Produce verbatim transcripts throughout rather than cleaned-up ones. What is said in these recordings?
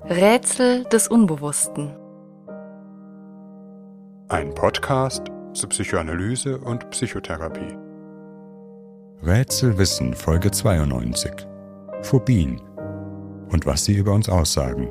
Rätsel des Unbewussten. Ein Podcast zur Psychoanalyse und Psychotherapie. Rätselwissen Folge zweiundneunzig. Phobien und was sie über uns aussagen.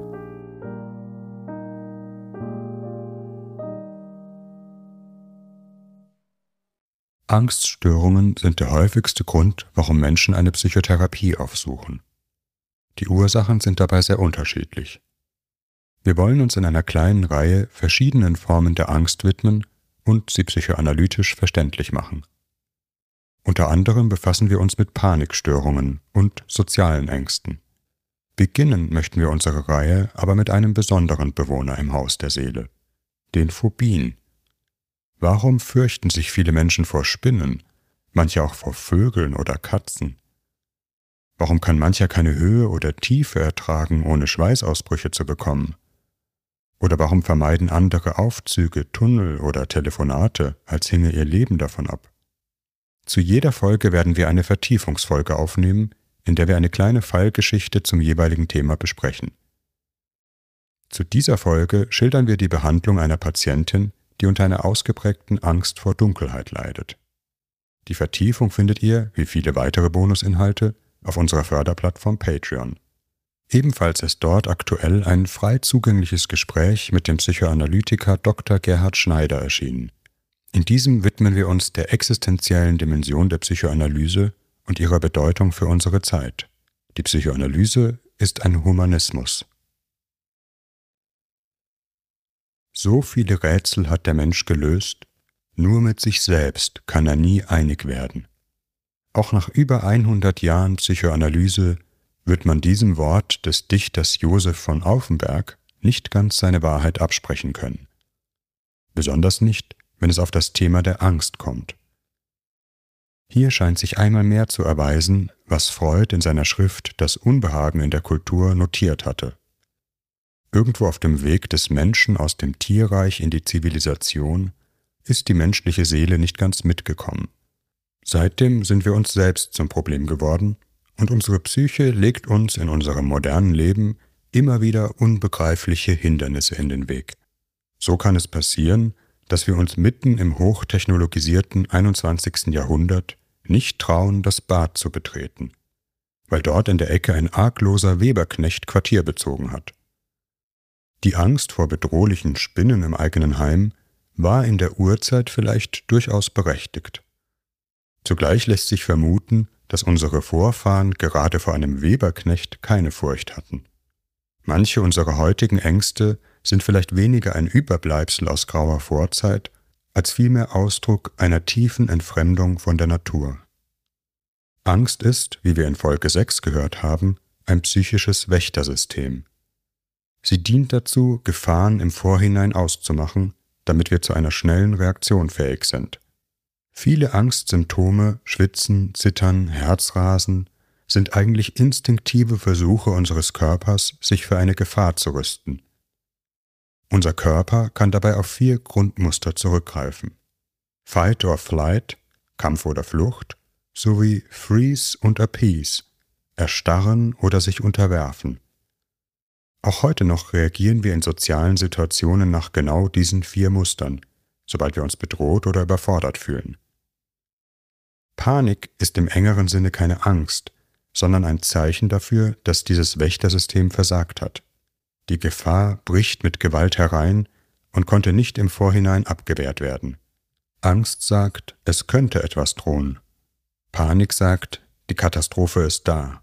Angststörungen sind der häufigste Grund, warum Menschen eine Psychotherapie aufsuchen. Die Ursachen sind dabei sehr unterschiedlich. Wir wollen uns in einer kleinen Reihe verschiedenen Formen der Angst widmen und sie psychoanalytisch verständlich machen. Unter anderem befassen wir uns mit Panikstörungen und sozialen Ängsten. Beginnen möchten wir unsere Reihe aber mit einem besonderen Bewohner im Haus der Seele, den Phobien. Warum fürchten sich viele Menschen vor Spinnen, manche auch vor Vögeln oder Katzen? Warum kann mancher keine Höhe oder Tiefe ertragen, ohne Schweißausbrüche zu bekommen? Oder warum vermeiden andere Aufzüge, Tunnel oder Telefonate, als hinge ihr Leben davon ab? Zu jeder Folge werden wir eine Vertiefungsfolge aufnehmen, in der wir eine kleine Fallgeschichte zum jeweiligen Thema besprechen. Zu dieser Folge schildern wir die Behandlung einer Patientin, die unter einer ausgeprägten Angst vor Dunkelheit leidet. Die Vertiefung findet ihr, wie viele weitere Bonusinhalte, auf unserer Förderplattform Patreon. Ebenfalls ist dort aktuell ein frei zugängliches Gespräch mit dem Psychoanalytiker Doktor Gerhard Schneider erschienen. In diesem widmen wir uns der existenziellen Dimension der Psychoanalyse und ihrer Bedeutung für unsere Zeit. Die Psychoanalyse ist ein Humanismus. So viele Rätsel hat der Mensch gelöst, nur mit sich selbst kann er nie einig werden. Auch nach über hundert Jahren Psychoanalyse wird man diesem Wort des Dichters Josef von Aufenberg nicht ganz seine Wahrheit absprechen können. Besonders nicht, wenn es auf das Thema der Angst kommt. Hier scheint sich einmal mehr zu erweisen, was Freud in seiner Schrift Das Unbehagen in der Kultur notiert hatte. Irgendwo auf dem Weg des Menschen aus dem Tierreich in die Zivilisation ist die menschliche Seele nicht ganz mitgekommen. Seitdem sind wir uns selbst zum Problem geworden und unsere Psyche legt uns in unserem modernen Leben immer wieder unbegreifliche Hindernisse in den Weg. So kann es passieren, dass wir uns mitten im hochtechnologisierten einundzwanzigsten Jahrhundert nicht trauen, das Bad zu betreten, weil dort in der Ecke ein argloser Weberknecht Quartier bezogen hat. Die Angst vor bedrohlichen Spinnen im eigenen Heim war in der Urzeit vielleicht durchaus berechtigt. Zugleich lässt sich vermuten, dass unsere Vorfahren gerade vor einem Weberknecht keine Furcht hatten. Manche unserer heutigen Ängste sind vielleicht weniger ein Überbleibsel aus grauer Vorzeit, als vielmehr Ausdruck einer tiefen Entfremdung von der Natur. Angst ist, wie wir in Folge sechs gehört haben, ein psychisches Wächtersystem. Sie dient dazu, Gefahren im Vorhinein auszumachen, damit wir zu einer schnellen Reaktion fähig sind. Viele Angstsymptome, Schwitzen, Zittern, Herzrasen, sind eigentlich instinktive Versuche unseres Körpers, sich für eine Gefahr zu rüsten. Unser Körper kann dabei auf vier Grundmuster zurückgreifen: Fight or Flight, Kampf oder Flucht, sowie Freeze und Appease, Erstarren oder sich unterwerfen. Auch heute noch reagieren wir in sozialen Situationen nach genau diesen vier Mustern, sobald wir uns bedroht oder überfordert fühlen. Panik ist im engeren Sinne keine Angst, sondern ein Zeichen dafür, dass dieses Wächtersystem versagt hat. Die Gefahr bricht mit Gewalt herein und konnte nicht im Vorhinein abgewehrt werden. Angst sagt, es könnte etwas drohen. Panik sagt, die Katastrophe ist da.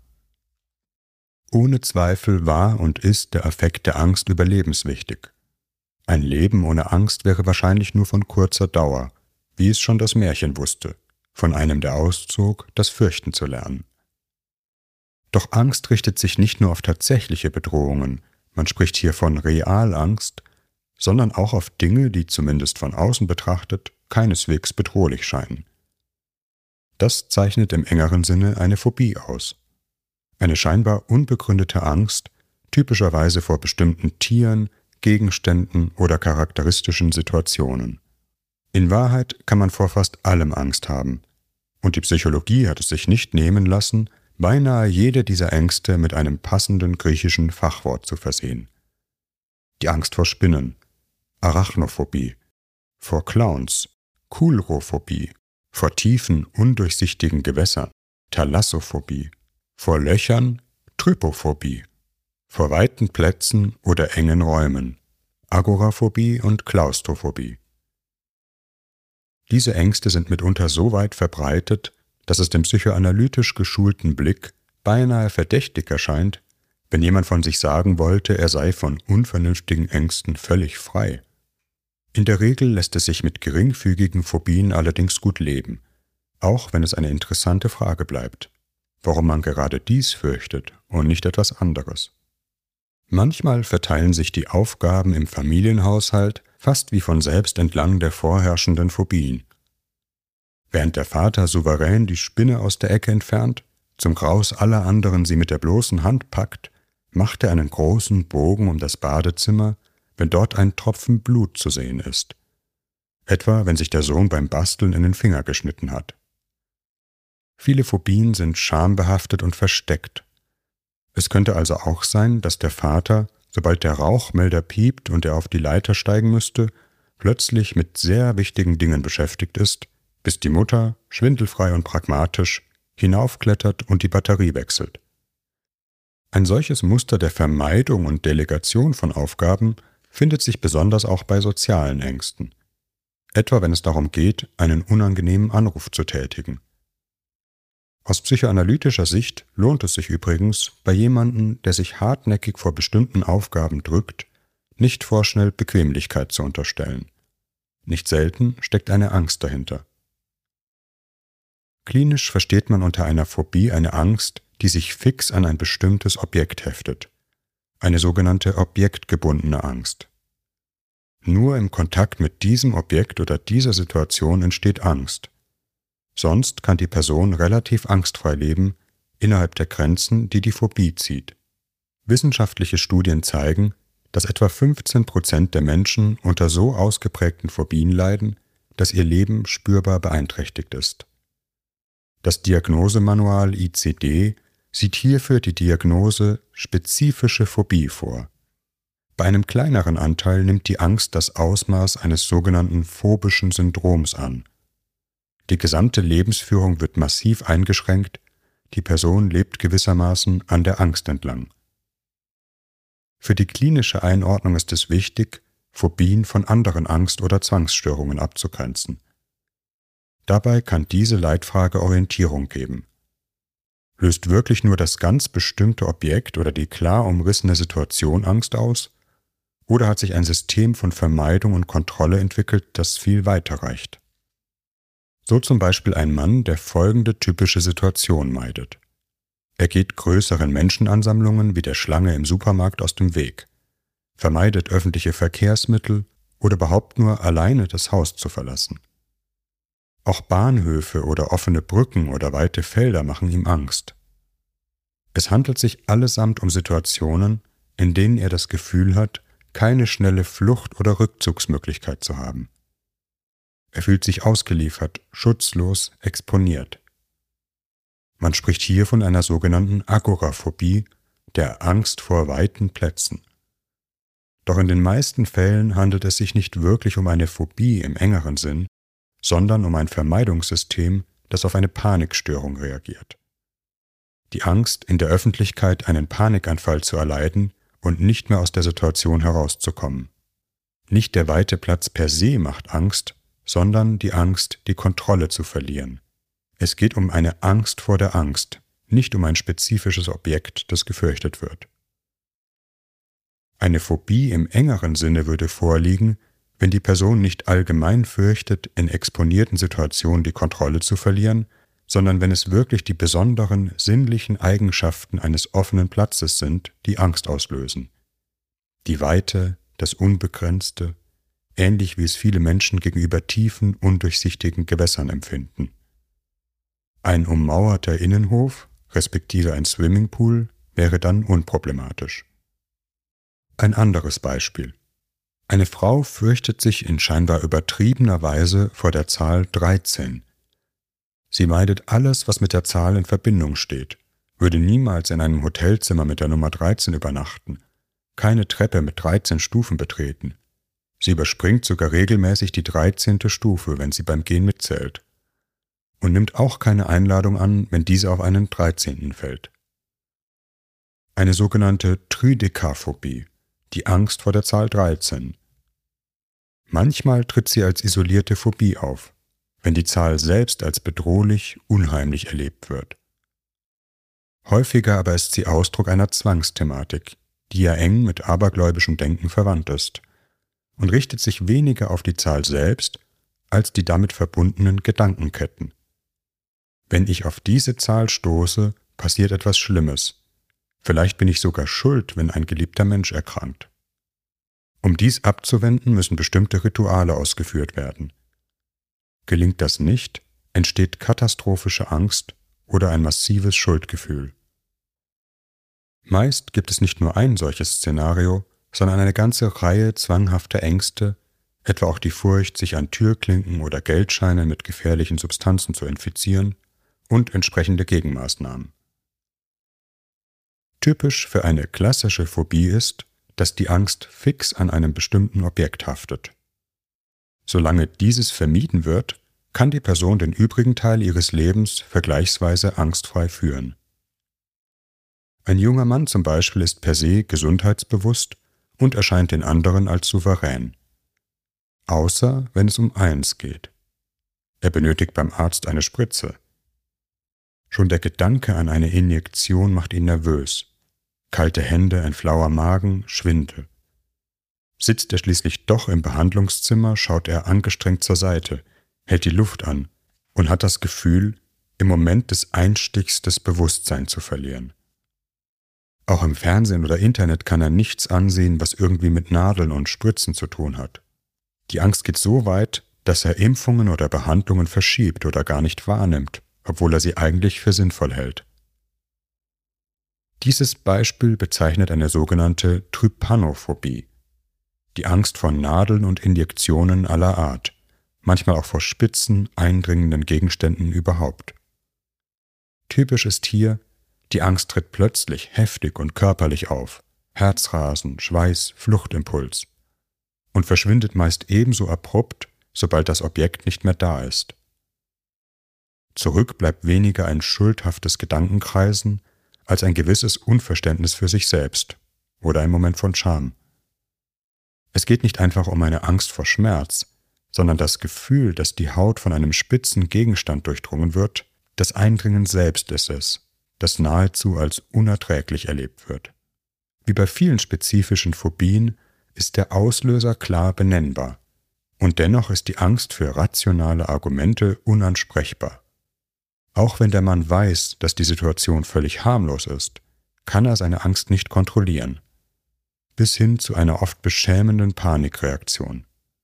Ohne Zweifel war und ist der Affekt der Angst überlebenswichtig. Ein Leben ohne Angst wäre wahrscheinlich nur von kurzer Dauer, wie es schon das Märchen wusste, von einem, der auszog, das Fürchten zu lernen. Doch Angst richtet sich nicht nur auf tatsächliche Bedrohungen, man spricht hier von Realangst, sondern auch auf Dinge, die zumindest von außen betrachtet keineswegs bedrohlich scheinen. Das zeichnet im engeren Sinne eine Phobie aus. Eine scheinbar unbegründete Angst, typischerweise vor bestimmten Tieren, Gegenständen oder charakteristischen Situationen. In Wahrheit kann man vor fast allem Angst haben, und die Psychologie hat es sich nicht nehmen lassen, beinahe jede dieser Ängste mit einem passenden griechischen Fachwort zu versehen. die Angst vor Spinnen, Arachnophobie, vor Clowns, Coulrophobie, vor tiefen, undurchsichtigen Gewässern, Thalassophobie, vor Löchern, Trypophobie, vor weiten Plätzen oder engen Räumen, Agoraphobie und Klaustrophobie. Diese Ängste sind mitunter so weit verbreitet, dass es dem psychoanalytisch geschulten Blick beinahe verdächtig erscheint, wenn jemand von sich sagen wollte, er sei von unvernünftigen Ängsten völlig frei. In der Regel lässt es sich mit geringfügigen Phobien allerdings gut leben, auch wenn es eine interessante Frage bleibt, warum man gerade dies fürchtet und nicht etwas anderes. Manchmal verteilen sich die Aufgaben im Familienhaushalt fast wie von selbst entlang der vorherrschenden Phobien. Während der Vater souverän die Spinne aus der Ecke entfernt, zum Graus aller anderen sie mit der bloßen Hand packt, macht er einen großen Bogen um das Badezimmer, wenn dort ein Tropfen Blut zu sehen ist, etwa wenn sich der Sohn beim Basteln in den Finger geschnitten hat. Viele Phobien sind schambehaftet und versteckt. Es könnte also auch sein, dass der Vater, sobald der Rauchmelder piept und er auf die Leiter steigen müsste, plötzlich mit sehr wichtigen Dingen beschäftigt ist, bis die Mutter, schwindelfrei und pragmatisch, hinaufklettert und die Batterie wechselt. Ein solches Muster der Vermeidung und Delegation von Aufgaben findet sich besonders auch bei sozialen Ängsten, etwa wenn es darum geht, einen unangenehmen Anruf zu tätigen. Aus psychoanalytischer Sicht lohnt es sich übrigens, bei jemandem, der sich hartnäckig vor bestimmten Aufgaben drückt, nicht vorschnell Bequemlichkeit zu unterstellen. Nicht selten steckt eine Angst dahinter. Klinisch versteht man unter einer Phobie eine Angst, die sich fix an ein bestimmtes Objekt heftet, eine sogenannte objektgebundene Angst. Nur im Kontakt mit diesem Objekt oder dieser Situation entsteht Angst. Sonst kann die Person relativ angstfrei leben, innerhalb der Grenzen, die die Phobie zieht. Wissenschaftliche Studien zeigen, dass etwa fünfzehn Prozent der Menschen unter so ausgeprägten Phobien leiden, dass ihr Leben spürbar beeinträchtigt ist. Das Diagnosemanual I C D sieht hierfür die Diagnose spezifische Phobie vor. Bei einem kleineren Anteil nimmt die Angst das Ausmaß eines sogenannten phobischen Syndroms an. Die gesamte Lebensführung wird massiv eingeschränkt, die Person lebt gewissermaßen an der Angst entlang. Für die klinische Einordnung ist es wichtig, Phobien von anderen Angst- oder Zwangsstörungen abzugrenzen. Dabei kann diese Leitfrage Orientierung geben. Löst wirklich nur das ganz bestimmte Objekt oder die klar umrissene Situation Angst aus? Oder hat sich ein System von Vermeidung und Kontrolle entwickelt, das viel weiter reicht? So zum Beispiel ein Mann, der folgende typische Situation meidet. Er geht größeren Menschenansammlungen wie der Schlange im Supermarkt aus dem Weg, vermeidet öffentliche Verkehrsmittel oder überhaupt nur alleine das Haus zu verlassen. Auch Bahnhöfe oder offene Brücken oder weite Felder machen ihm Angst. Es handelt sich allesamt um Situationen, in denen er das Gefühl hat, keine schnelle Flucht- oder Rückzugsmöglichkeit zu haben. Er fühlt sich ausgeliefert, schutzlos, exponiert. Man spricht hier von einer sogenannten Agoraphobie, der Angst vor weiten Plätzen. Doch in den meisten Fällen handelt es sich nicht wirklich um eine Phobie im engeren Sinn, sondern um ein Vermeidungssystem, das auf eine Panikstörung reagiert. Die Angst, in der Öffentlichkeit einen Panikanfall zu erleiden und nicht mehr aus der Situation herauszukommen. Nicht der weite Platz per se macht Angst, sondern die Angst, die Kontrolle zu verlieren. Es geht um eine Angst vor der Angst, nicht um ein spezifisches Objekt, das gefürchtet wird. Eine Phobie im engeren Sinne würde vorliegen, wenn die Person nicht allgemein fürchtet, in exponierten Situationen die Kontrolle zu verlieren, sondern wenn es wirklich die besonderen sinnlichen Eigenschaften eines offenen Platzes sind, die Angst auslösen. Die Weite, das Unbegrenzte, ähnlich wie es viele Menschen gegenüber tiefen, undurchsichtigen Gewässern empfinden. Ein ummauerter Innenhof, respektive ein Swimmingpool, wäre dann unproblematisch. Ein anderes Beispiel. Eine Frau fürchtet sich in scheinbar übertriebener Weise vor der Zahl dreizehn. Sie meidet alles, was mit der Zahl in Verbindung steht, würde niemals in einem Hotelzimmer mit der Nummer dreizehn übernachten, keine Treppe mit dreizehn Stufen betreten. Sie überspringt sogar regelmäßig die dreizehnte Stufe, wenn sie beim Gehen mitzählt. Und nimmt auch keine Einladung an, wenn diese auf einen dreizehnten fällt. Eine sogenannte Tridekaphobie, die Angst vor der Zahl dreizehn. Manchmal tritt sie als isolierte Phobie auf, wenn die Zahl selbst als bedrohlich, unheimlich erlebt wird. Häufiger aber ist sie Ausdruck einer Zwangsthematik, die ja eng mit abergläubischem Denken verwandt ist und richtet sich weniger auf die Zahl selbst als die damit verbundenen Gedankenketten. Wenn ich auf diese Zahl stoße, passiert etwas Schlimmes. Vielleicht bin ich sogar schuld, wenn ein geliebter Mensch erkrankt. Um dies abzuwenden, müssen bestimmte Rituale ausgeführt werden. Gelingt das nicht, entsteht katastrophische Angst oder ein massives Schuldgefühl. Meist gibt es nicht nur ein solches Szenario, sondern eine ganze Reihe zwanghafter Ängste, etwa auch die Furcht, sich an Türklinken oder Geldscheinen mit gefährlichen Substanzen zu infizieren und entsprechende Gegenmaßnahmen. Typisch für eine klassische Phobie ist, dass die Angst fix an einem bestimmten Objekt haftet. Solange dieses vermieden wird, kann die Person den übrigen Teil ihres Lebens vergleichsweise angstfrei führen. Ein junger Mann zum Beispiel ist per se gesundheitsbewusst und erscheint den anderen als souverän. Außer wenn es um eins geht. Er benötigt beim Arzt eine Spritze. Schon der Gedanke an eine Injektion macht ihn nervös. Kalte Hände, ein flauer Magen, Schwindel. Sitzt er schließlich doch im Behandlungszimmer, schaut er angestrengt zur Seite, hält die Luft an und hat das Gefühl, im Moment des Einstichs das Bewusstsein zu verlieren. Auch im Fernsehen oder Internet kann er nichts ansehen, was irgendwie mit Nadeln und Spritzen zu tun hat. Die Angst geht so weit, dass er Impfungen oder Behandlungen verschiebt oder gar nicht wahrnimmt, obwohl er sie eigentlich für sinnvoll hält. Dieses Beispiel bezeichnet eine sogenannte Trypanophobie, die Angst vor Nadeln und Injektionen aller Art, manchmal auch vor spitzen, eindringenden Gegenständen überhaupt. Typisch ist hier, die Angst tritt plötzlich heftig und körperlich auf, Herzrasen, Schweiß, Fluchtimpuls und verschwindet meist ebenso abrupt, sobald das Objekt nicht mehr da ist. Zurück bleibt weniger ein schuldhaftes Gedankenkreisen als ein gewisses Unverständnis für sich selbst oder ein Moment von Scham. Es geht nicht einfach um eine Angst vor Schmerz, sondern das Gefühl, dass die Haut von einem spitzen Gegenstand durchdrungen wird, das Eindringen selbst ist es, das nahezu als unerträglich erlebt wird. Wie bei vielen spezifischen Phobien ist der Auslöser klar benennbar, und dennoch ist die Angst für rationale Argumente unansprechbar. Auch wenn der Mann weiß, dass die Situation völlig harmlos ist, kann er seine Angst nicht kontrollieren, bis hin zu einer oft beschämenden Panikreaktion.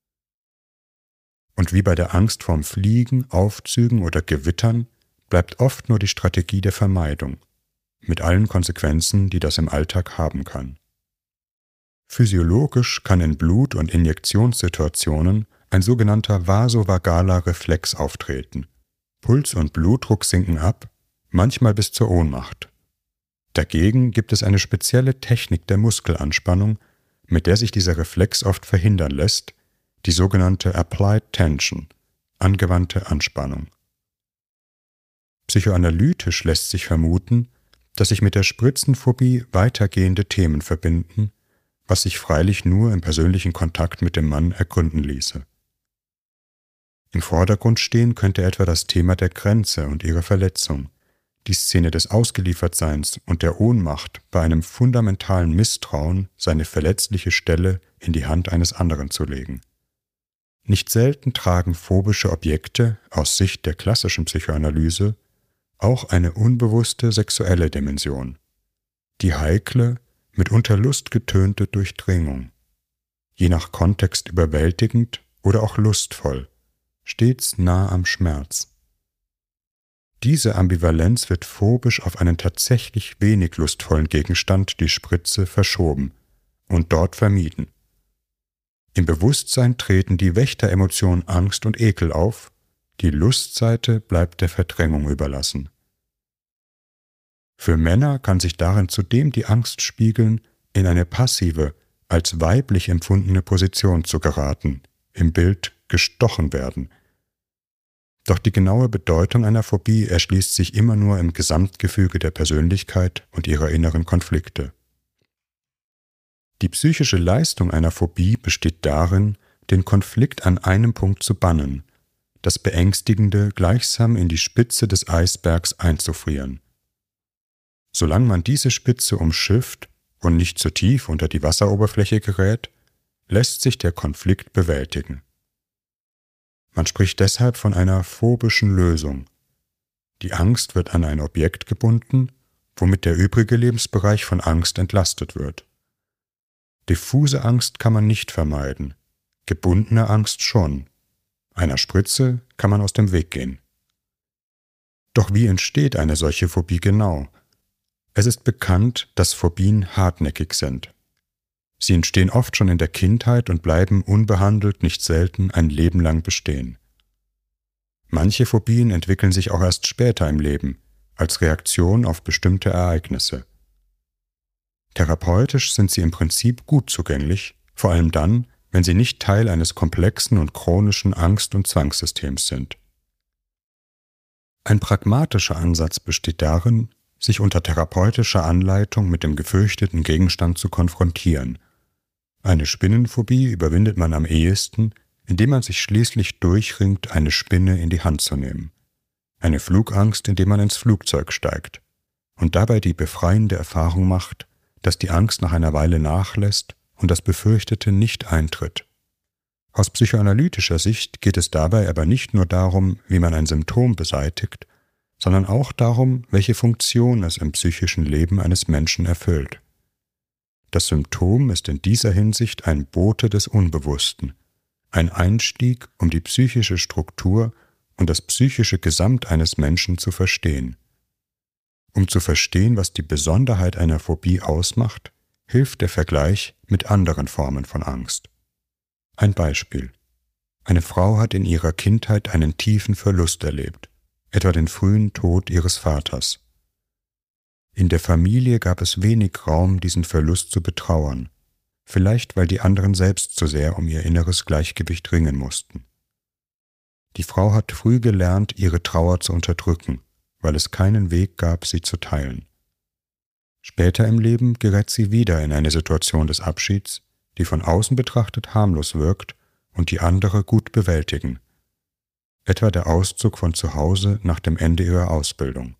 Und wie bei der Angst vorm Fliegen, Aufzügen oder Gewittern bleibt oft nur die Strategie der Vermeidung, mit allen Konsequenzen, die das im Alltag haben kann. Physiologisch kann in Blut- und Injektionssituationen ein sogenannter vasovagaler Reflex auftreten. Puls und Blutdruck sinken ab, manchmal bis zur Ohnmacht. Dagegen gibt es eine spezielle Technik der Muskelanspannung, mit der sich dieser Reflex oft verhindern lässt, die sogenannte Applied Tension, angewandte Anspannung. Psychoanalytisch lässt sich vermuten, dass sich mit der Spritzenphobie weitergehende Themen verbinden, was sich freilich nur im persönlichen Kontakt mit dem Mann ergründen ließe. Im Vordergrund stehen könnte etwa das Thema der Grenze und ihrer Verletzung, die Szene des Ausgeliefertseins und der Ohnmacht bei einem fundamentalen Misstrauen, seine verletzliche Stelle in die Hand eines anderen zu legen. Nicht selten tragen phobische Objekte aus Sicht der klassischen Psychoanalyse auch eine unbewusste sexuelle Dimension, die heikle, mitunter lustgetönte Durchdringung, je nach Kontext überwältigend oder auch lustvoll, stets nah am Schmerz. Diese Ambivalenz wird phobisch auf einen tatsächlich wenig lustvollen Gegenstand, die Spritze, verschoben und dort vermieden. Im Bewusstsein treten die Wächteremotionen Angst und Ekel auf, die Lustseite bleibt der Verdrängung überlassen. Für Männer kann sich darin zudem die Angst spiegeln, in eine passive, als weiblich empfundene Position zu geraten, im Bild gestochen werden. Doch die genaue Bedeutung einer Phobie erschließt sich immer nur im Gesamtgefüge der Persönlichkeit und ihrer inneren Konflikte. Die psychische Leistung einer Phobie besteht darin, den Konflikt an einem Punkt zu bannen, das Beängstigende gleichsam in die Spitze des Eisbergs einzufrieren. Solange man diese Spitze umschifft und nicht zu tief unter die Wasseroberfläche gerät, lässt sich der Konflikt bewältigen. Man spricht deshalb von einer phobischen Lösung. Die Angst wird an ein Objekt gebunden, womit der übrige Lebensbereich von Angst entlastet wird. Diffuse Angst kann man nicht vermeiden, gebundene Angst schon. Einer Spritze kann man aus dem Weg gehen. Doch wie entsteht eine solche Phobie genau? Es ist bekannt, dass Phobien hartnäckig sind. Sie entstehen oft schon in der Kindheit und bleiben unbehandelt nicht selten ein Leben lang bestehen. Manche Phobien entwickeln sich auch erst später im Leben, als Reaktion auf bestimmte Ereignisse. Therapeutisch sind sie im Prinzip gut zugänglich, vor allem dann, wenn sie nicht Teil eines komplexen und chronischen Angst- und Zwangssystems sind. Ein pragmatischer Ansatz besteht darin, sich unter therapeutischer Anleitung mit dem gefürchteten Gegenstand zu konfrontieren. Eine Spinnenphobie überwindet man am ehesten, indem man sich schließlich durchringt, eine Spinne in die Hand zu nehmen. Eine Flugangst, indem man ins Flugzeug steigt und dabei die befreiende Erfahrung macht, dass die Angst nach einer Weile nachlässt und das Befürchtete nicht eintritt. Aus psychoanalytischer Sicht geht es dabei aber nicht nur darum, wie man ein Symptom beseitigt, sondern auch darum, welche Funktion es im psychischen Leben eines Menschen erfüllt. Das Symptom ist in dieser Hinsicht ein Bote des Unbewussten, ein Einstieg, um die psychische Struktur und das psychische Gesamt eines Menschen zu verstehen. Um zu verstehen, was die Besonderheit einer Phobie ausmacht, hilft der Vergleich mit anderen Formen von Angst. Ein Beispiel. Eine Frau hat in ihrer Kindheit einen tiefen Verlust erlebt, etwa den frühen Tod ihres Vaters. In der Familie gab es wenig Raum, diesen Verlust zu betrauern, vielleicht weil die anderen selbst zu sehr um ihr inneres Gleichgewicht ringen mussten. Die Frau hat früh gelernt, ihre Trauer zu unterdrücken, weil es keinen Weg gab, sie zu teilen. Später im Leben gerät sie wieder in eine Situation des Abschieds, die von außen betrachtet harmlos wirkt und die andere gut bewältigen, etwa der Auszug von zu Hause nach dem Ende ihrer Ausbildung.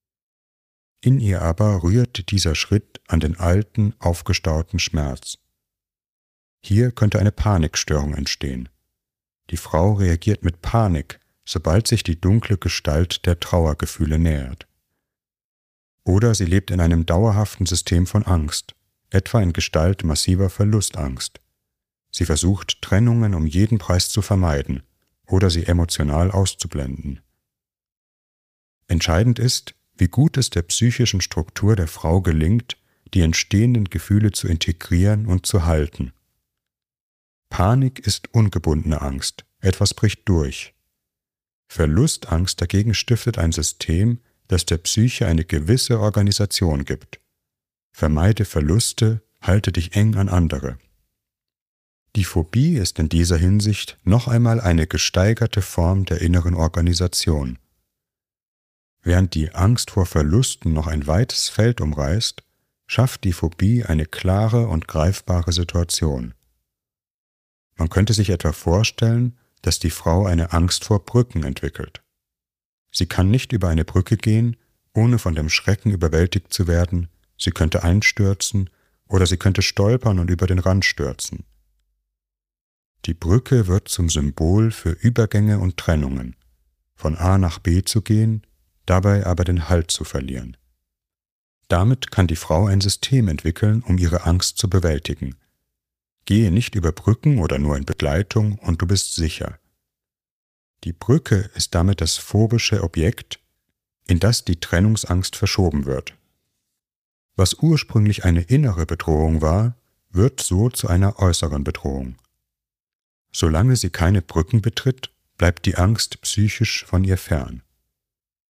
In ihr aber rührt dieser Schritt an den alten, aufgestauten Schmerz. Hier könnte eine Panikstörung entstehen. Die Frau reagiert mit Panik, sobald sich die dunkle Gestalt der Trauergefühle nähert. Oder sie lebt in einem dauerhaften System von Angst, etwa in Gestalt massiver Verlustangst. Sie versucht, Trennungen um jeden Preis zu vermeiden oder sie emotional auszublenden. Entscheidend ist, wie gut es der psychischen Struktur der Frau gelingt, die entstehenden Gefühle zu integrieren und zu halten. Panik ist ungebundene Angst, etwas bricht durch. Verlustangst dagegen stiftet ein System, das der Psyche eine gewisse Organisation gibt. Vermeide Verluste, halte dich eng an andere. Die Phobie ist in dieser Hinsicht noch einmal eine gesteigerte Form der inneren Organisation. Während die Angst vor Verlusten noch ein weites Feld umreißt, schafft die Phobie eine klare und greifbare Situation. Man könnte sich etwa vorstellen, dass die Frau eine Angst vor Brücken entwickelt. Sie kann nicht über eine Brücke gehen, ohne von dem Schrecken überwältigt zu werden, sie könnte einstürzen oder sie könnte stolpern und über den Rand stürzen. Die Brücke wird zum Symbol für Übergänge und Trennungen, von A nach B zu gehen, dabei aber den Halt zu verlieren. Damit kann die Frau ein System entwickeln, um ihre Angst zu bewältigen. Gehe nicht über Brücken oder nur in Begleitung und du bist sicher. Die Brücke ist damit das phobische Objekt, in das die Trennungsangst verschoben wird. Was ursprünglich eine innere Bedrohung war, wird so zu einer äußeren Bedrohung. Solange sie keine Brücken betritt, bleibt die Angst psychisch von ihr fern.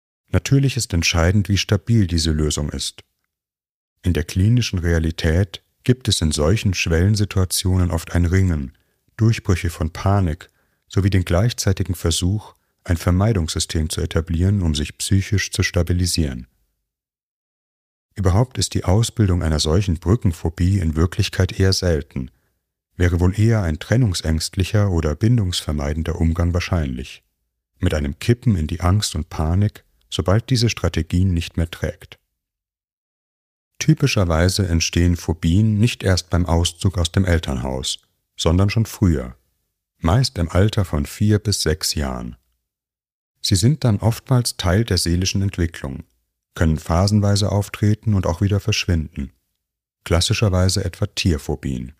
Natürlich ist entscheidend, wie stabil diese Lösung ist. In der klinischen Realität gibt es in solchen Schwellensituationen oft ein Ringen, Durchbrüche von Panik sowie den gleichzeitigen Versuch, ein Vermeidungssystem zu etablieren, um sich psychisch zu stabilisieren. Überhaupt ist die Ausbildung einer solchen Brückenphobie in Wirklichkeit eher selten, wäre wohl eher ein trennungsängstlicher oder bindungsvermeidender Umgang wahrscheinlich, mit einem Kippen in die Angst und Panik, sobald diese Strategien nicht mehr trägt. Typischerweise entstehen Phobien nicht erst beim Auszug aus dem Elternhaus, sondern schon früher, meist im Alter von vier bis sechs Jahren. Sie sind dann oftmals Teil der seelischen Entwicklung, können phasenweise auftreten und auch wieder verschwinden, klassischerweise etwa Tierphobien.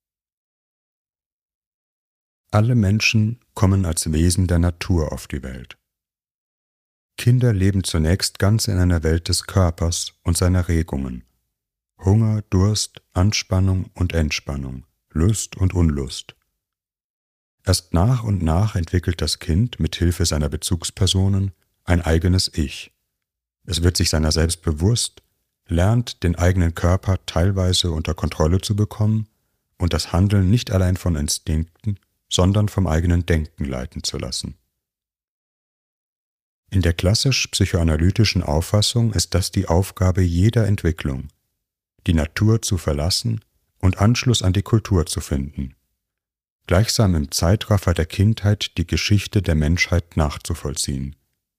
Alle Menschen kommen als Wesen der Natur auf die Welt. Kinder leben zunächst ganz in einer Welt des Körpers und seiner Regungen. Hunger, Durst, Anspannung und Entspannung, Lust und Unlust. Erst nach und nach entwickelt das Kind mit Hilfe seiner Bezugspersonen ein eigenes Ich. Es wird sich seiner selbst bewusst, lernt, den eigenen Körper teilweise unter Kontrolle zu bekommen und das Handeln nicht allein von Instinkten, sondern vom eigenen Denken leiten zu lassen. In der klassisch-psychoanalytischen Auffassung ist das die Aufgabe jeder Entwicklung, die Natur zu verlassen und Anschluss an die Kultur zu finden, gleichsam im Zeitraffer der Kindheit die Geschichte der Menschheit nachzuvollziehen.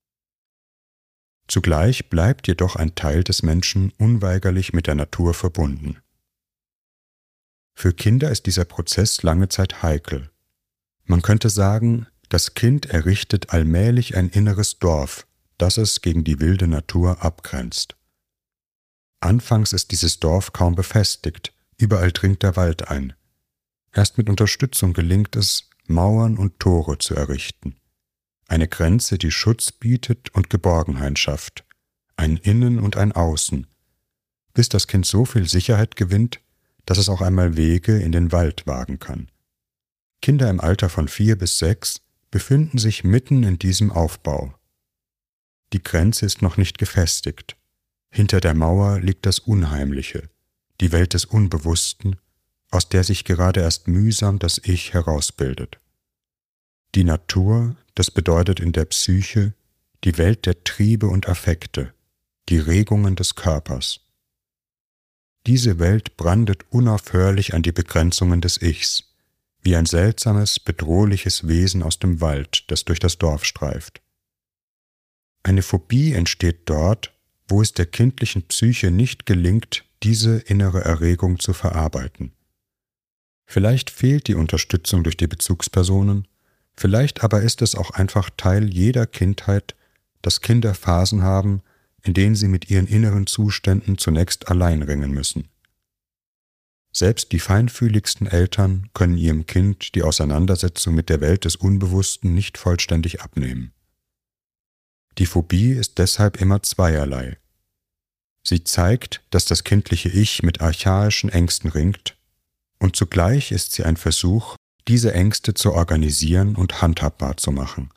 Zugleich bleibt jedoch ein Teil des Menschen unweigerlich mit der Natur verbunden. Für Kinder ist dieser Prozess lange Zeit heikel. Man könnte sagen, das Kind errichtet allmählich ein inneres Dorf, das es gegen die wilde Natur abgrenzt. Anfangs ist dieses Dorf kaum befestigt, überall dringt der Wald ein. Erst mit Unterstützung gelingt es, Mauern und Tore zu errichten. Eine Grenze, die Schutz bietet und Geborgenheit schafft, ein Innen und ein Außen, bis das Kind so viel Sicherheit gewinnt, dass es auch einmal Wege in den Wald wagen kann. Kinder im Alter von vier bis sechs befinden sich mitten in diesem Aufbau. Die Grenze ist noch nicht gefestigt. Hinter der Mauer liegt das Unheimliche, die Welt des Unbewussten, aus der sich gerade erst mühsam das Ich herausbildet. Die Natur, das bedeutet in der Psyche die Welt der Triebe und Affekte, die Regungen des Körpers. Diese Welt brandet unaufhörlich an die Begrenzungen des Ichs, wie ein seltsames, bedrohliches Wesen aus dem Wald, das durch das Dorf streift. Eine Phobie entsteht dort, wo es der kindlichen Psyche nicht gelingt, diese innere Erregung zu verarbeiten. Vielleicht fehlt die Unterstützung durch die Bezugspersonen, vielleicht aber ist es auch einfach Teil jeder Kindheit, dass Kinder Phasen haben, in denen sie mit ihren inneren Zuständen zunächst allein ringen müssen. Selbst die feinfühligsten Eltern können ihrem Kind die Auseinandersetzung mit der Welt des Unbewussten nicht vollständig abnehmen. Die Phobie ist deshalb immer zweierlei. Sie zeigt, dass das kindliche Ich mit archaischen Ängsten ringt, und zugleich ist sie ein Versuch, diese Ängste zu organisieren und handhabbar zu machen.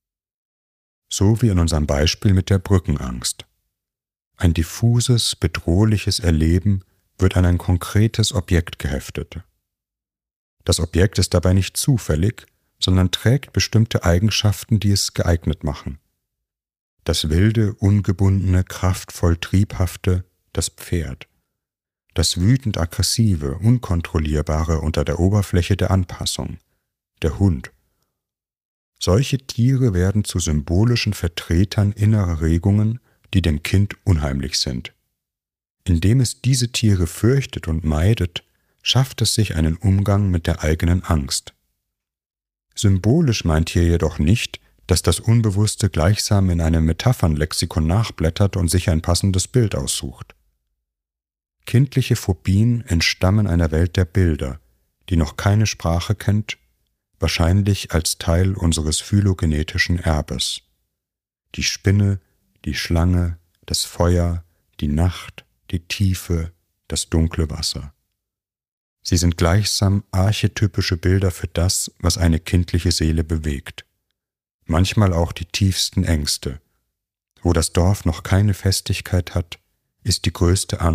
So wie in unserem Beispiel mit der Brückenangst. Ein diffuses, bedrohliches Erleben wird an ein konkretes Objekt geheftet. Das Objekt ist dabei nicht zufällig, sondern trägt bestimmte Eigenschaften, die es geeignet machen. Das wilde, ungebundene, kraftvoll triebhafte, das Pferd. Das wütend aggressive, unkontrollierbare unter der Oberfläche der Anpassung, der Hund. Solche Tiere werden zu symbolischen Vertretern innerer Regungen, die dem Kind unheimlich sind. Indem es diese Tiere fürchtet und meidet, schafft es sich einen Umgang mit der eigenen Angst. Symbolisch meint hier jedoch nicht, dass das Unbewusste gleichsam in einem Metaphernlexikon nachblättert und sich ein passendes Bild aussucht. Kindliche Phobien entstammen einer Welt der Bilder, die noch keine Sprache kennt, wahrscheinlich als Teil unseres phylogenetischen Erbes. Die Spinne, die Schlange, das Feuer, die Nacht, die Tiefe, das dunkle Wasser. Sie sind gleichsam archetypische Bilder für das, was eine kindliche Seele bewegt. Manchmal auch die tiefsten Ängste. Wo das Dorf noch keine Festigkeit hat, ist die größte Angst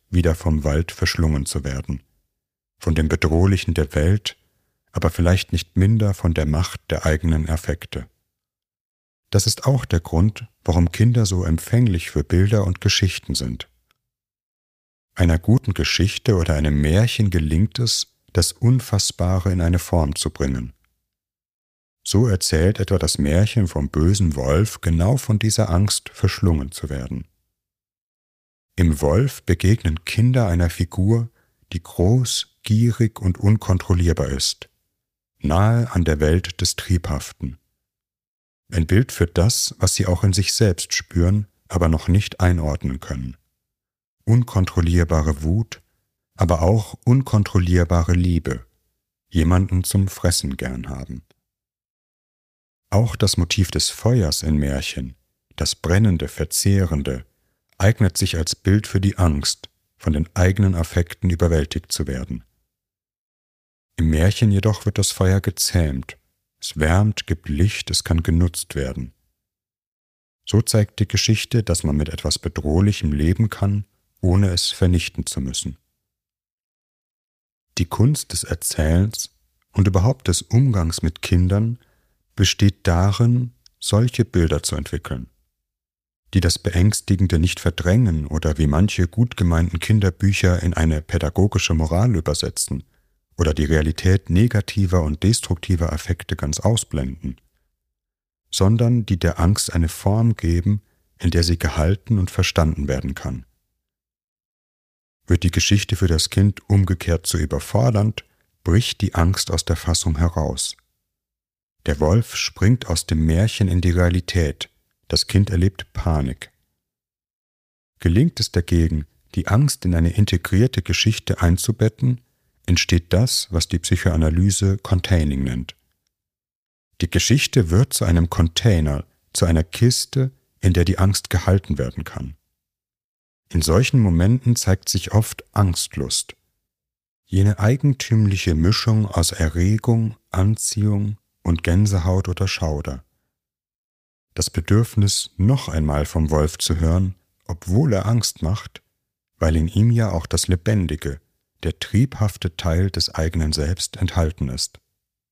wieder vom Wald verschlungen zu werden, von dem Bedrohlichen der Welt, aber vielleicht nicht minder von der Macht der eigenen Affekte. Das ist auch der Grund, warum Kinder so empfänglich für Bilder und Geschichten sind. Einer guten Geschichte oder einem Märchen gelingt es, das Unfassbare in eine Form zu bringen. So erzählt etwa das Märchen vom bösen Wolf genau von dieser Angst, verschlungen zu werden. Im Wolf begegnen Kinder einer Figur, die groß, gierig und unkontrollierbar ist, nahe an der Welt des Triebhaften. Ein Bild für das, was sie auch in sich selbst spüren, aber noch nicht einordnen können. Unkontrollierbare Wut, aber auch unkontrollierbare Liebe, jemanden zum Fressen gern haben. Auch das Motiv des Feuers in Märchen, das brennende, verzehrende, eignet sich als Bild für die Angst, von den eigenen Affekten überwältigt zu werden. Im Märchen jedoch wird das Feuer gezähmt, es wärmt, gibt Licht, es kann genutzt werden. So zeigt die Geschichte, dass man mit etwas Bedrohlichem leben kann, ohne es vernichten zu müssen. Die Kunst des Erzählens und überhaupt des Umgangs mit Kindern besteht darin, solche Bilder zu entwickeln, die das Beängstigende nicht verdrängen oder wie manche gut gemeinten Kinderbücher in eine pädagogische Moral übersetzen oder die Realität negativer und destruktiver Affekte ganz ausblenden, sondern die der Angst eine Form geben, in der sie gehalten und verstanden werden kann. Wird die Geschichte für das Kind umgekehrt zu überfordernd, bricht die Angst aus der Fassung heraus. Der Wolf springt aus dem Märchen in die Realität, das Kind erlebt Panik. Gelingt es dagegen, die Angst in eine integrierte Geschichte einzubetten, entsteht das, was die Psychoanalyse Containing nennt. Die Geschichte wird zu einem Container, zu einer Kiste, in der die Angst gehalten werden kann. In solchen Momenten zeigt sich oft Angstlust, jene eigentümliche Mischung aus Erregung, Anziehung und Gänsehaut oder Schauder. Das Bedürfnis, noch einmal vom Wolf zu hören, obwohl er Angst macht, weil in ihm ja auch das Lebendige, der triebhafte Teil des eigenen Selbst enthalten ist.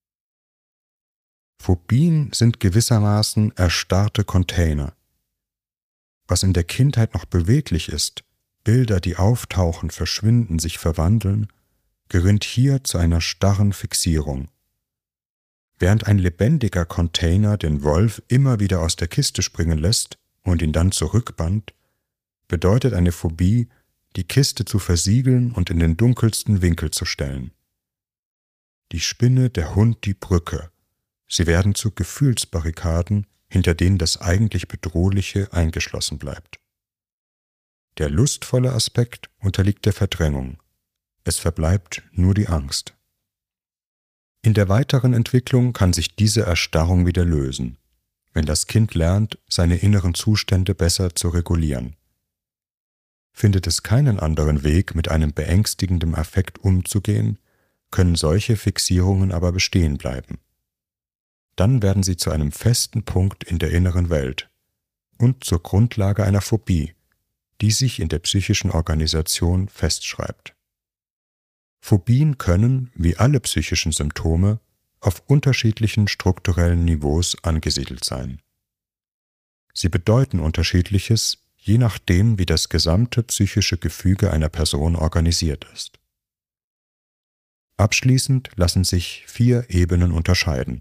Phobien sind gewissermaßen erstarrte Container. Was in der Kindheit noch beweglich ist, Bilder, die auftauchen, verschwinden, sich verwandeln, gerinnt hier zu einer starren Fixierung. Während ein lebendiger Container den Wolf immer wieder aus der Kiste springen lässt und ihn dann zurückbannt, bedeutet eine Phobie, die Kiste zu versiegeln und in den dunkelsten Winkel zu stellen. Die Spinne, der Hund, die Brücke, sie werden zu Gefühlsbarrikaden, hinter denen das eigentlich Bedrohliche eingeschlossen bleibt. Der lustvolle Aspekt unterliegt der Verdrängung. Es verbleibt nur die Angst. In der weiteren Entwicklung kann sich diese Erstarrung wieder lösen, wenn das Kind lernt, seine inneren Zustände besser zu regulieren. Findet es keinen anderen Weg, mit einem beängstigenden Affekt umzugehen, können solche Fixierungen aber bestehen bleiben. Dann werden sie zu einem festen Punkt in der inneren Welt und zur Grundlage einer Phobie, die sich in der psychischen Organisation festschreibt. Phobien können, wie alle psychischen Symptome, auf unterschiedlichen strukturellen Niveaus angesiedelt sein. Sie bedeuten Unterschiedliches, je nachdem, wie das gesamte psychische Gefüge einer Person organisiert ist. Abschließend lassen sich vier Ebenen unterscheiden.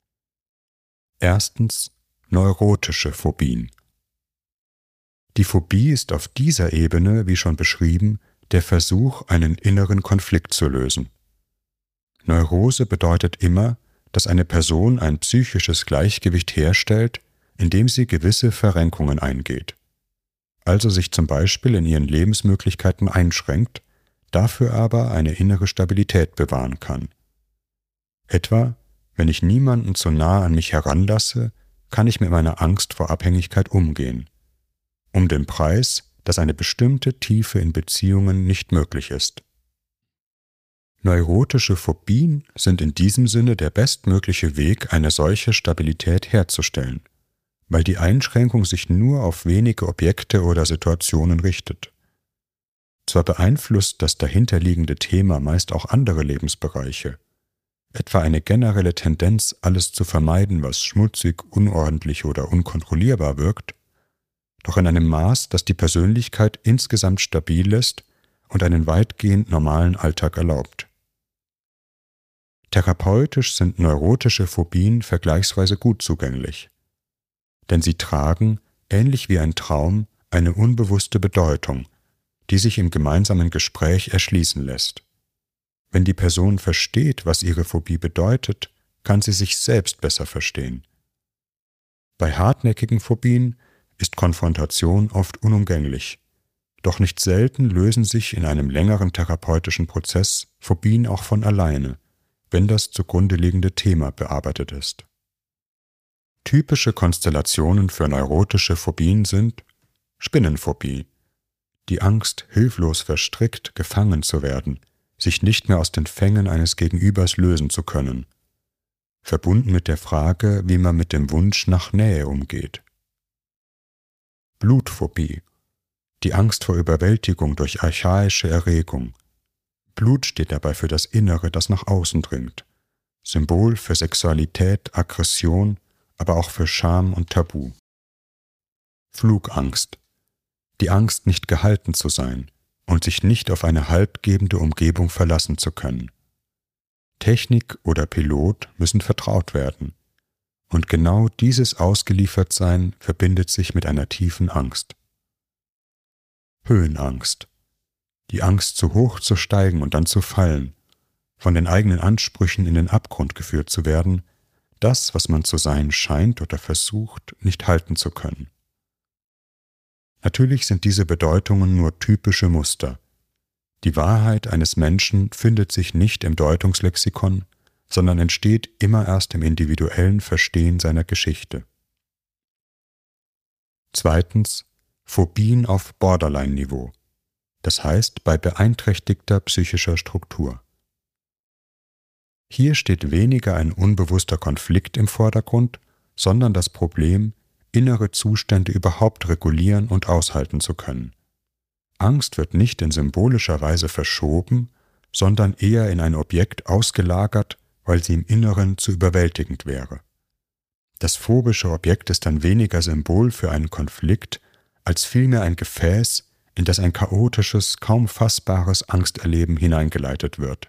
Erstens neurotische Phobien. Die Phobie ist auf dieser Ebene, wie schon beschrieben, der Versuch, einen inneren Konflikt zu lösen. Neurose bedeutet immer, dass eine Person ein psychisches Gleichgewicht herstellt, indem sie gewisse Verrenkungen eingeht, also sich zum Beispiel in ihren Lebensmöglichkeiten einschränkt, dafür aber eine innere Stabilität bewahren kann. Etwa, wenn ich niemanden zu nah an mich heranlasse, kann ich mit meiner Angst vor Abhängigkeit umgehen, um den Preis, dass eine bestimmte Tiefe in Beziehungen nicht möglich ist. Neurotische Phobien sind in diesem Sinne der bestmögliche Weg, eine solche Stabilität herzustellen, weil die Einschränkung sich nur auf wenige Objekte oder Situationen richtet. Zwar beeinflusst das dahinterliegende Thema meist auch andere Lebensbereiche, etwa eine generelle Tendenz, alles zu vermeiden, was schmutzig, unordentlich oder unkontrollierbar wirkt, doch in einem Maß, das die Persönlichkeit insgesamt stabil lässt und einen weitgehend normalen Alltag erlaubt. Therapeutisch sind neurotische Phobien vergleichsweise gut zugänglich, denn sie tragen, ähnlich wie ein Traum, eine unbewusste Bedeutung, die sich im gemeinsamen Gespräch erschließen lässt. Wenn die Person versteht, was ihre Phobie bedeutet, kann sie sich selbst besser verstehen. Bei hartnäckigen Phobien ist Konfrontation oft unumgänglich, doch nicht selten lösen sich in einem längeren therapeutischen Prozess Phobien auch von alleine, wenn das zugrunde liegende Thema bearbeitet ist. Typische Konstellationen für neurotische Phobien sind Spinnenphobie, die Angst, hilflos verstrickt, gefangen zu werden, sich nicht mehr aus den Fängen eines Gegenübers lösen zu können, verbunden mit der Frage, wie man mit dem Wunsch nach Nähe umgeht. Blutphobie, die Angst vor Überwältigung durch archaische Erregung. Blut steht dabei für das Innere, das nach außen dringt, Symbol für Sexualität, Aggression, aber auch für Scham und Tabu. Flugangst, die Angst, nicht gehalten zu sein und sich nicht auf eine haltgebende Umgebung verlassen zu können. Technik oder Pilot müssen vertraut werden, und genau dieses Ausgeliefertsein verbindet sich mit einer tiefen Angst. Höhenangst, die Angst, zu hoch zu steigen und dann zu fallen, von den eigenen Ansprüchen in den Abgrund geführt zu werden, das, was man zu sein scheint oder versucht, nicht halten zu können. Natürlich sind diese Bedeutungen nur typische Muster. Die Wahrheit eines Menschen findet sich nicht im Deutungslexikon, sondern entsteht immer erst im individuellen Verstehen seiner Geschichte. Zweitens, Phobien auf Borderline-Niveau, das heißt bei beeinträchtigter psychischer Struktur. Hier steht weniger ein unbewusster Konflikt im Vordergrund, sondern das Problem, innere Zustände überhaupt regulieren und aushalten zu können. Angst wird nicht in symbolischer Weise verschoben, sondern eher in ein Objekt ausgelagert, weil sie im Inneren zu überwältigend wäre. Das phobische Objekt ist dann weniger Symbol für einen Konflikt, als vielmehr ein Gefäß, in das ein chaotisches, kaum fassbares Angsterleben hineingeleitet wird.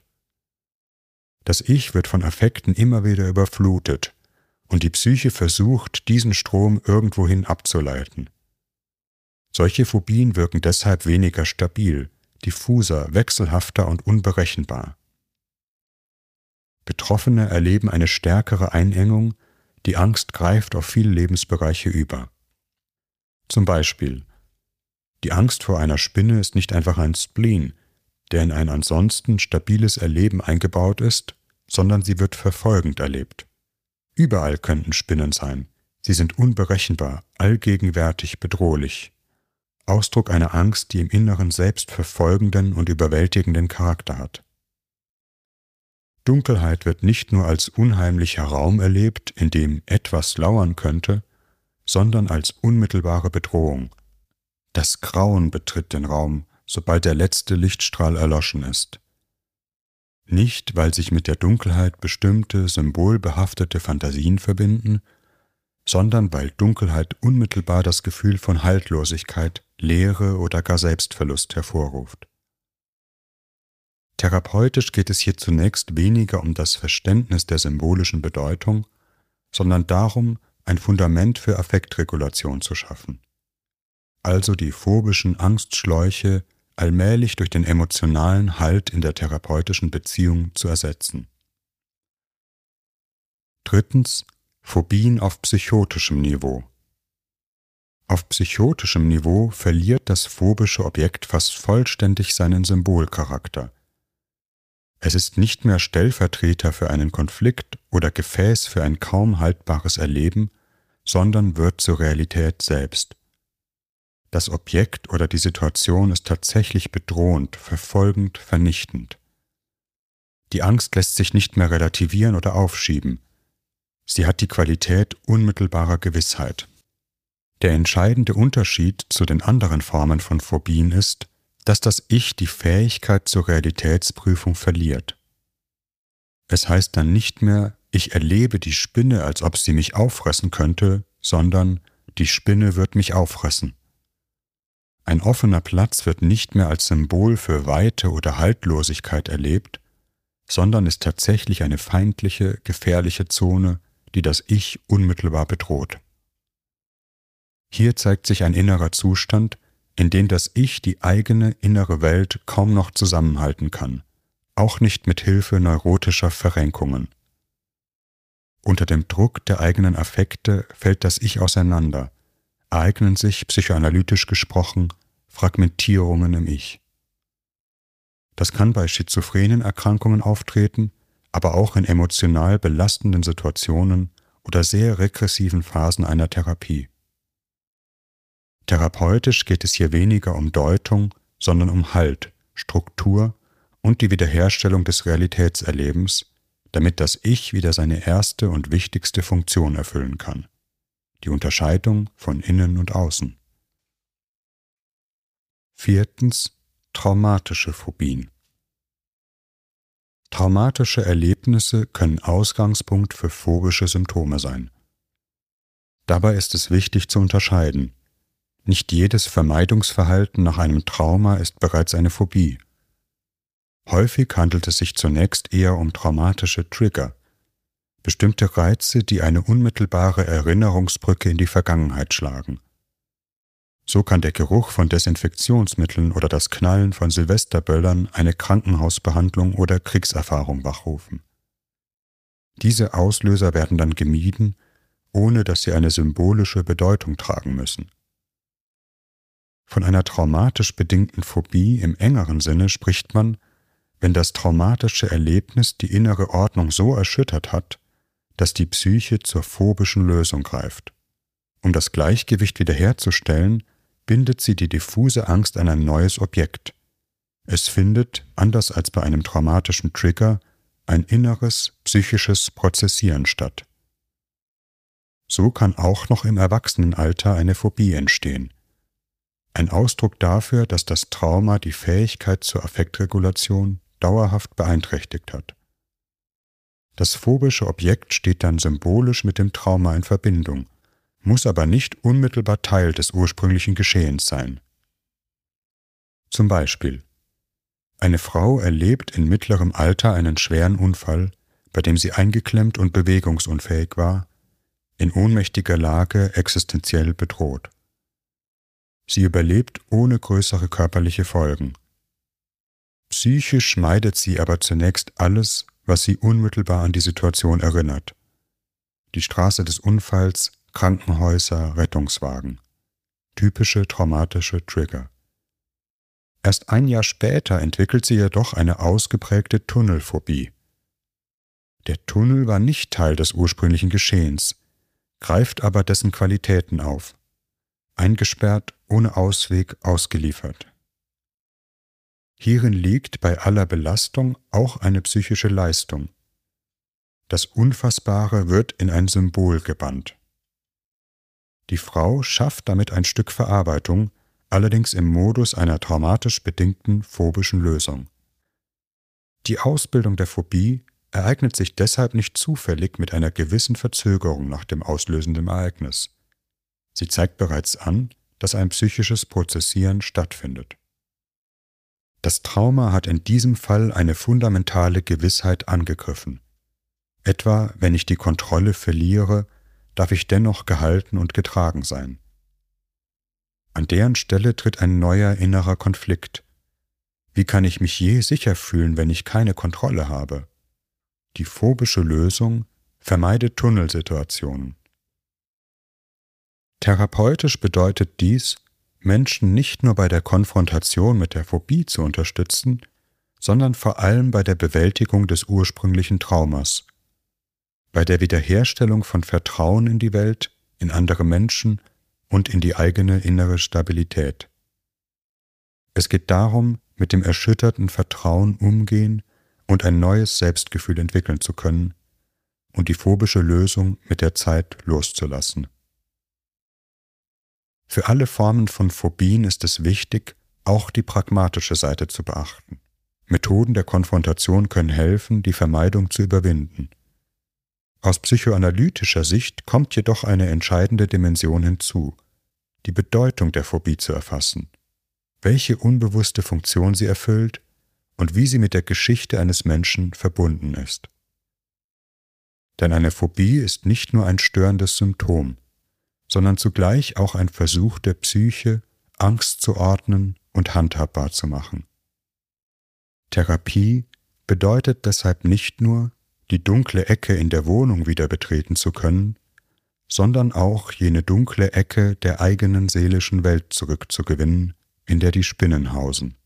Das Ich wird von Affekten immer wieder überflutet, und die Psyche versucht, diesen Strom irgendwohin abzuleiten. Solche Phobien wirken deshalb weniger stabil, diffuser, wechselhafter und unberechenbar. Betroffene erleben eine stärkere Einengung, die Angst greift auf viele Lebensbereiche über. Zum Beispiel: Die Angst vor einer Spinne ist nicht einfach ein Spleen, der in ein ansonsten stabiles Erleben eingebaut ist, sondern sie wird verfolgend erlebt. Überall könnten Spinnen sein, sie sind unberechenbar, allgegenwärtig, bedrohlich. Ausdruck einer Angst, die im Inneren selbst verfolgenden und überwältigenden Charakter hat. Dunkelheit wird nicht nur als unheimlicher Raum erlebt, in dem etwas lauern könnte, sondern als unmittelbare Bedrohung. Das Grauen betritt den Raum, sobald der letzte Lichtstrahl erloschen ist. Nicht, weil sich mit der Dunkelheit bestimmte, symbolbehaftete Fantasien verbinden, sondern weil Dunkelheit unmittelbar das Gefühl von Haltlosigkeit, Leere oder gar Selbstverlust hervorruft. Therapeutisch geht es hier zunächst weniger um das Verständnis der symbolischen Bedeutung, sondern darum, ein Fundament für Affektregulation zu schaffen. Also die phobischen Angstschläuche allmählich durch den emotionalen Halt in der therapeutischen Beziehung zu ersetzen. Drittens, Phobien auf psychotischem Niveau. Auf psychotischem Niveau verliert das phobische Objekt fast vollständig seinen Symbolcharakter. Es ist nicht mehr Stellvertreter für einen Konflikt oder Gefäß für ein kaum haltbares Erleben, sondern wird zur Realität selbst. Das Objekt oder die Situation ist tatsächlich bedrohend, verfolgend, vernichtend. Die Angst lässt sich nicht mehr relativieren oder aufschieben. Sie hat die Qualität unmittelbarer Gewissheit. Der entscheidende Unterschied zu den anderen Formen von Phobien ist, dass das Ich die Fähigkeit zur Realitätsprüfung verliert. Es heißt dann nicht mehr, ich erlebe die Spinne, als ob sie mich auffressen könnte, sondern die Spinne wird mich auffressen. Ein offener Platz wird nicht mehr als Symbol für Weite oder Haltlosigkeit erlebt, sondern ist tatsächlich eine feindliche, gefährliche Zone, die das Ich unmittelbar bedroht. Hier zeigt sich ein innerer Zustand, in dem das Ich die eigene innere Welt kaum noch zusammenhalten kann, auch nicht mit Hilfe neurotischer Verrenkungen. Unter dem Druck der eigenen Affekte fällt das Ich auseinander, ereignen sich, psychoanalytisch gesprochen, Fragmentierungen im Ich. Das kann bei schizophrenen Erkrankungen auftreten, aber auch in emotional belastenden Situationen oder sehr regressiven Phasen einer Therapie. Therapeutisch geht es hier weniger um Deutung, sondern um Halt, Struktur und die Wiederherstellung des Realitätserlebens, damit das Ich wieder seine erste und wichtigste Funktion erfüllen kann: die Unterscheidung von Innen und Außen. Viertens. Traumatische Phobien. Traumatische Erlebnisse können Ausgangspunkt für phobische Symptome sein. Dabei ist es wichtig zu unterscheiden: Nicht jedes Vermeidungsverhalten nach einem Trauma ist bereits eine Phobie. Häufig handelt es sich zunächst eher um traumatische Trigger, bestimmte Reize, die eine unmittelbare Erinnerungsbrücke in die Vergangenheit schlagen. So kann der Geruch von Desinfektionsmitteln oder das Knallen von Silvesterböllern eine Krankenhausbehandlung oder Kriegserfahrung wachrufen. Diese Auslöser werden dann gemieden, ohne dass sie eine symbolische Bedeutung tragen müssen. Von einer traumatisch bedingten Phobie im engeren Sinne spricht man, wenn das traumatische Erlebnis die innere Ordnung so erschüttert hat, dass die Psyche zur phobischen Lösung greift. Um das Gleichgewicht wiederherzustellen, bindet sie die diffuse Angst an ein neues Objekt. Es findet, anders als bei einem traumatischen Trigger, ein inneres, psychisches Prozessieren statt. So kann auch noch im Erwachsenenalter eine Phobie entstehen. Ein Ausdruck dafür, dass das Trauma die Fähigkeit zur Affektregulation dauerhaft beeinträchtigt hat. Das phobische Objekt steht dann symbolisch mit dem Trauma in Verbindung, muss aber nicht unmittelbar Teil des ursprünglichen Geschehens sein. Zum Beispiel: Eine Frau erlebt in mittlerem Alter einen schweren Unfall, bei dem sie eingeklemmt und bewegungsunfähig war, in ohnmächtiger Lage existenziell bedroht. Sie überlebt ohne größere körperliche Folgen. Psychisch meidet sie aber zunächst alles, was sie unmittelbar an die Situation erinnert: die Straße des Unfalls, Krankenhäuser, Rettungswagen. Typische traumatische Trigger. Erst ein Jahr später entwickelt sie jedoch eine ausgeprägte Tunnelphobie. Der Tunnel war nicht Teil des ursprünglichen Geschehens, greift aber dessen Qualitäten auf. Eingesperrt, ohne Ausweg, ausgeliefert. Hierin liegt bei aller Belastung auch eine psychische Leistung. Das Unfassbare wird in ein Symbol gebannt. Die Frau schafft damit ein Stück Verarbeitung, allerdings im Modus einer traumatisch bedingten phobischen Lösung. Die Ausbildung der Phobie ereignet sich deshalb nicht zufällig mit einer gewissen Verzögerung nach dem auslösenden Ereignis. Sie zeigt bereits an, dass ein psychisches Prozessieren stattfindet. Das Trauma hat in diesem Fall eine fundamentale Gewissheit angegriffen. Etwa, wenn ich die Kontrolle verliere, darf ich dennoch gehalten und getragen sein. An deren Stelle tritt ein neuer innerer Konflikt. Wie kann ich mich je sicher fühlen, wenn ich keine Kontrolle habe? Die phobische Lösung vermeidet Tunnelsituationen. Therapeutisch bedeutet dies, Menschen nicht nur bei der Konfrontation mit der Phobie zu unterstützen, sondern vor allem bei der Bewältigung des ursprünglichen Traumas, bei der Wiederherstellung von Vertrauen in die Welt, in andere Menschen und in die eigene innere Stabilität. Es geht darum, mit dem erschütterten Vertrauen umgehen und ein neues Selbstgefühl entwickeln zu können und die phobische Lösung mit der Zeit loszulassen. Für alle Formen von Phobien ist es wichtig, auch die pragmatische Seite zu beachten. Methoden der Konfrontation können helfen, die Vermeidung zu überwinden. Aus psychoanalytischer Sicht kommt jedoch eine entscheidende Dimension hinzu, die Bedeutung der Phobie zu erfassen, welche unbewusste Funktion sie erfüllt und wie sie mit der Geschichte eines Menschen verbunden ist. Denn eine Phobie ist nicht nur ein störendes Symptom, sondern zugleich auch ein Versuch der Psyche, Angst zu ordnen und handhabbar zu machen. Therapie bedeutet deshalb nicht nur, die dunkle Ecke in der Wohnung wieder betreten zu können, sondern auch jene dunkle Ecke der eigenen seelischen Welt zurückzugewinnen, in der die Spinnen hausen.